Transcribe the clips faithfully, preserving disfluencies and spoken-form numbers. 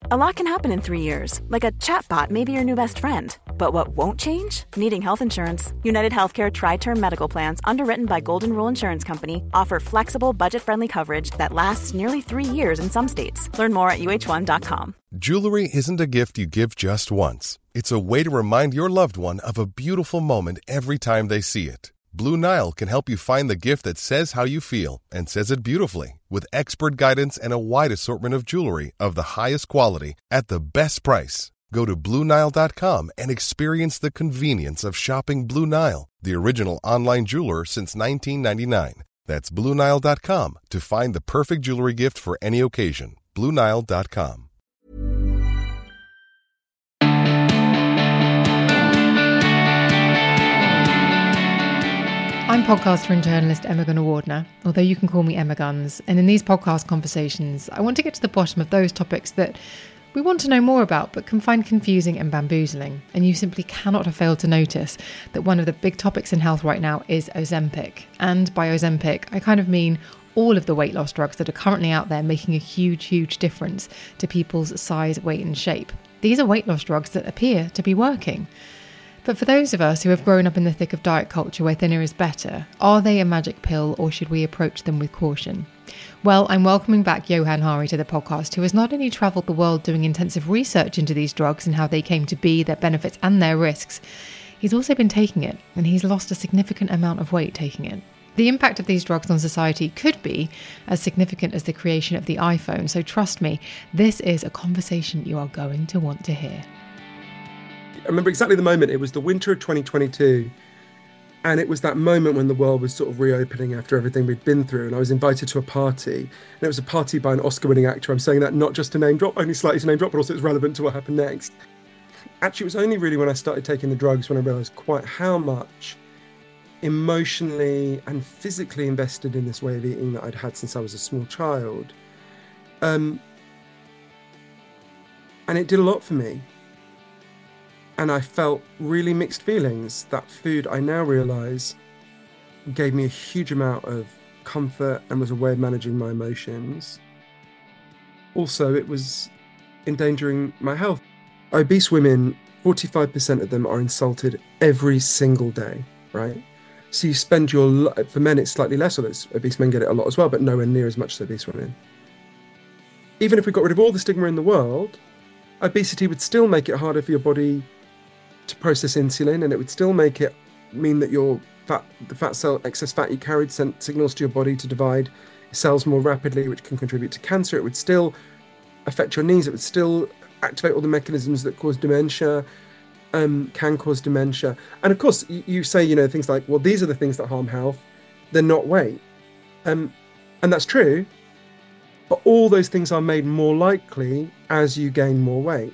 A lot can happen in three years, like a chatbot may be your new best friend. But what won't change? Needing health insurance. United Healthcare Tri-Term Medical Plans, underwritten by Golden Rule Insurance Company, offer flexible, budget-friendly coverage that lasts nearly three years in some states. Learn more at U H one dot com. Jewelry isn't a gift you give just once. It's a way to remind your loved one of a beautiful moment every time they see it. Blue Nile can help you find the gift that says how you feel and says it beautifully, with expert guidance and a wide assortment of jewelry of the highest quality at the best price. Go to Blue Nile dot com and experience the convenience of shopping Blue Nile, the original online jeweler since nineteen ninety-nine. That's Blue Nile dot com to find the perfect jewelry gift for any occasion. Blue Nile dot com. I'm podcaster and journalist Emma Gunnar-Wardner, although you can call me Emma Guns, and in these podcast conversations, I want to get to the bottom of those topics that we want to know more about but can find confusing and bamboozling, and you simply cannot have failed to notice that one of the big topics in health right now is Ozempic. And by Ozempic, I kind of mean all of the weight loss drugs that are currently out there making a huge, huge difference to people's size, weight and shape. These are weight loss drugs that appear to be working. But for those of us who have grown up in the thick of diet culture where thinner is better, are they a magic pill or should we approach them with caution? Well, I'm welcoming back Johann Hari to the podcast, who has not only travelled the world doing intensive research into these drugs and how they came to be, their benefits and their risks, he's also been taking it, and he's lost a significant amount of weight taking it. The impact of these drugs on society could be as significant as the creation of the iPhone, so trust me, this is a conversation you are going to want to hear. I remember exactly the moment. It was the winter of twenty twenty-two, and it was that moment when the world was sort of reopening after everything we'd been through, and I was invited to a party, and it was a party by an Oscar-winning actor. I'm saying that not just to name drop, only slightly to name drop, but also it's relevant to what happened next. Actually, it was only really when I started taking the drugs when I realised quite how much emotionally and physically invested in this way of eating that I'd had since I was a small child. Um, and it did a lot for me. And I felt really mixed feelings. That food, I now realise, gave me a huge amount of comfort and was a way of managing my emotions. Also, it was endangering my health. Obese women, forty-five percent of them are insulted every single day, right? So you spend your, for men it's slightly less, although obese men get it a lot as well, but nowhere near as much as obese women. Even if we got rid of all the stigma in the world, obesity would still make it harder for your body to process insulin, and it would still make it mean that your fat, the fat cell, excess fat you carried sent signals to your body to divide cells more rapidly, which can contribute to cancer. It would still affect your knees. It would still activate all the mechanisms that cause dementia, um, can cause dementia. And of course, you, you say, you know, things like, well, these are the things that harm health. They're not weight. Um, and that's true. But all those things are made more likely as you gain more weight.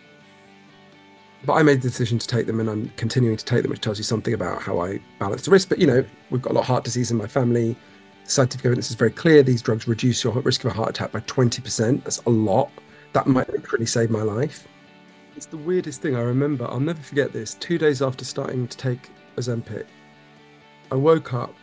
But I made the decision to take them, and I'm continuing to take them, which tells you something about how I balance the risk. But, you know, we've got a lot of heart disease in my family. The scientific evidence is very clear. These drugs reduce your risk of a heart attack by twenty percent. That's a lot. That might literally save my life. It's the weirdest thing. I remember, I'll never forget this. Two days after starting to take Ozempic, I woke up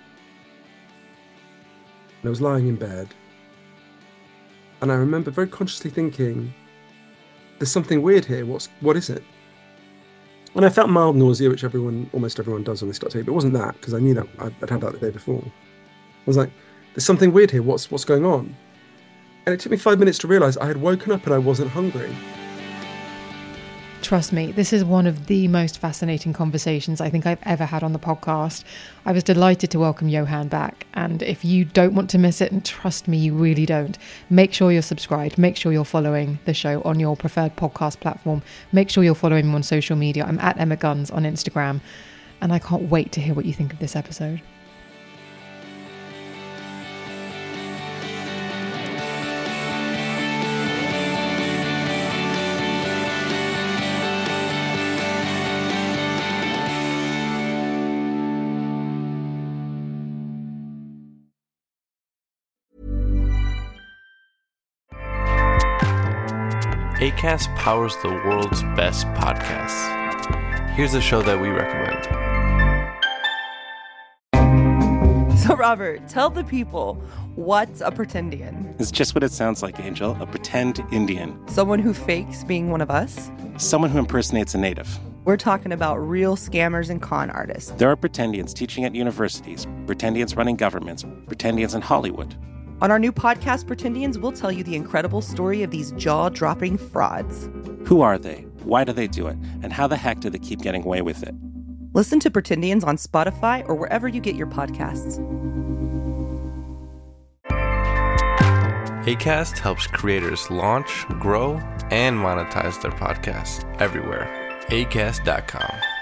and I was lying in bed. And I remember very consciously thinking, there's something weird here. What's, what is it? And I felt mild nausea, which everyone, almost everyone does when they start taking, but it wasn't that, because I knew that I'd had that the day before. I was like, there's something weird here. What's what's going on? And it took me five minutes to realise I had woken up and I wasn't hungry. Trust me, this is one of the most fascinating conversations I think I've ever had on the podcast. I was delighted to welcome Johann back. And if you don't want to miss it, and trust me, you really don't, make sure you're subscribed. Make sure you're following the show on your preferred podcast platform. Make sure you're following me on social media. I'm at Emma Guns on Instagram. And I can't wait to hear what you think of this episode. Acast powers the world's best podcasts. Here's a show that we recommend. So, Robert, tell the people, what's a pretendian? It's just what it sounds like, Angel. A pretend Indian. Someone who fakes being one of us? Someone who impersonates a native. We're talking about real scammers and con artists. There are pretendians teaching at universities, pretendians running governments, pretendians in Hollywood. On our new podcast, Pretendians, we'll tell you the incredible story of these jaw-dropping frauds. Who are they? Why do they do it? And how the heck do they keep getting away with it? Listen to Pretendians on Spotify or wherever you get your podcasts. Acast helps creators launch, grow, and monetize their podcasts everywhere. acast dot com.